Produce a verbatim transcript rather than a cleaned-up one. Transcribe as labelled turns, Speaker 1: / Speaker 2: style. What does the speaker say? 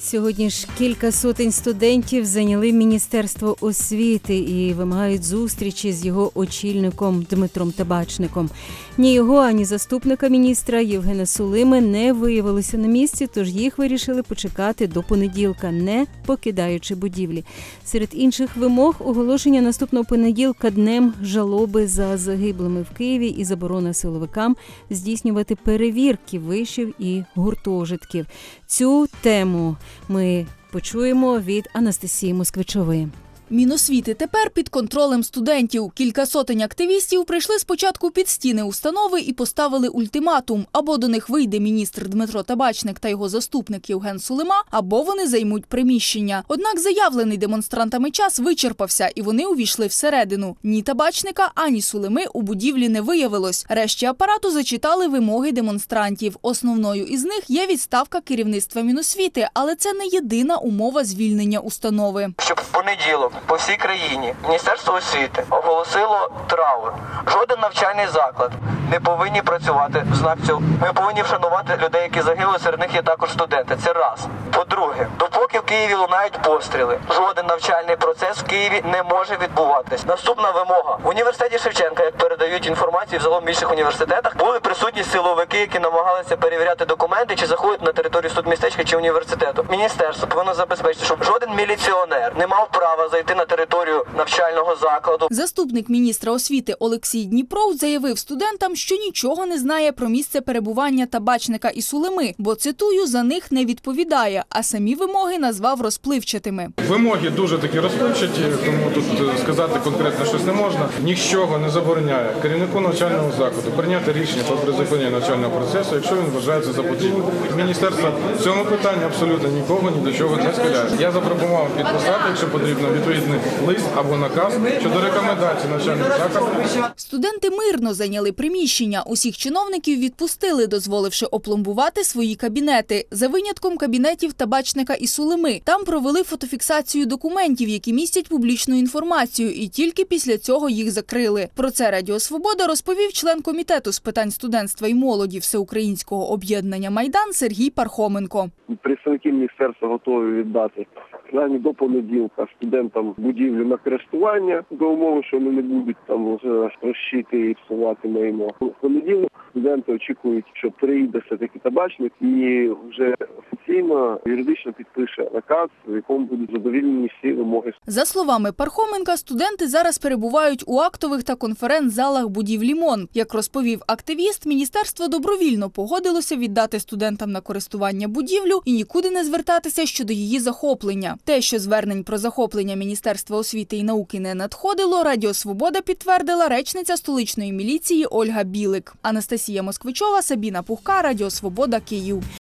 Speaker 1: Сьогодні ж кілька сотень студентів зайняли Міністерство освіти і вимагають зустрічі з його очільником Дмитром Табачником. Ні його, ані заступника міністра Євгена Сулими не виявилося на місці, тож їх вирішили почекати до понеділка, не покидаючи будівлі. Серед інших вимог – оголошення наступного понеділка днем жалоби за загиблими в Києві і заборона силовикам здійснювати перевірки вишів і гуртожитків. Цю тему ми почуємо від Анастасії Москвичової.
Speaker 2: Міносвіти тепер під контролем студентів. Кілька сотень активістів прийшли спочатку під стіни установи і поставили ультиматум. Або до них вийде міністр Дмитро Табачник та його заступник Євген Сулима, або вони займуть приміщення. Однак заявлений демонстрантами час вичерпався, і вони увійшли всередину. Ні Табачника, ані Сулими у будівлі не виявилось. Решті апарату зачитали вимоги демонстрантів. Основною із них є відставка керівництва Міносвіти, але це не єдина умова звільнення установи.
Speaker 3: Щоб в понеділок по всій країні Міністерство освіти оголосило траур. Жоден навчальний заклад не повинні працювати в знак цього. Ми повинні вшанувати людей, які загинули, серед них є також студенти. Це раз. По-друге, допоки в Києві лунають постріли, жоден навчальний процес в Києві не може відбуватись. Наступна вимога. В університеті Шевченка, як передають інформацію в загалом інших університетах, були присутні силовики, які намагалися перевіряти документи, чи заходять на територію студмістечка чи університету. Міністерство повинно забезпечити, щоб жоден міліціонер не мав права зайти на територію навчального закладу.
Speaker 2: Заступник міністра освіти Олексій Дніпров заявив студентам, що нічого не знає про місце перебування Табачника і Сулими, бо, цитую, за них не відповідає, а самі вимоги назвав розпливчатими.
Speaker 4: Вимоги дуже такі розпливчаті, тому тут сказати конкретно щось не можна. Нічого не забороняє керівнику навчального закладу прийняти рішення про призупинення навчального процесу, якщо він вважається за потрібне. Міністерство в цьому питанні абсолютно нікого ні до чого не схиляє. Я запропонував підписати, якщо потрібно, відповідний лист або наказ щодо рекомендацій навчальних закладів.
Speaker 2: Студенти мирно зайняли приміщення. Усіх чиновників відпустили, дозволивши опломбувати свої кабінети. За винятком кабінетів Табачника і Сулими. Там провели фотофіксацію документів, які містять публічну інформацію, і тільки після цього їх закрили. Про це Радіо Свобода розповів член комітету з питань студентства і молоді Всеукраїнського об'єднання «Майдан» Сергій Пархоменко.
Speaker 5: Представники міністерства готові віддати принаймні до понеділка студентам будівлю на користування, до умови, що вони не будуть там вже розчити і псувати майно. В понеділок студенти очікують, що прийде все-таки Табачник і вже офіційно, юридично підпише наказ, в якому будуть задовільнені всі вимоги.
Speaker 2: За словами Пархоменка, студенти зараз перебувають у актових та конференц-залах будівлі МОН. Як розповів активіст, міністерство добровільно погодилося віддати студентам на користування будівлю і нікуди не звертатися щодо її захоплення. Те, що звернень про захоплення Міністерства освіти і науки не надходило, Радіо Свобода підтвердила речниця столичної міліції Ольга Білик. Анастасія Москвичова, Сабіна Пухка, Радіо Свобода, Київ.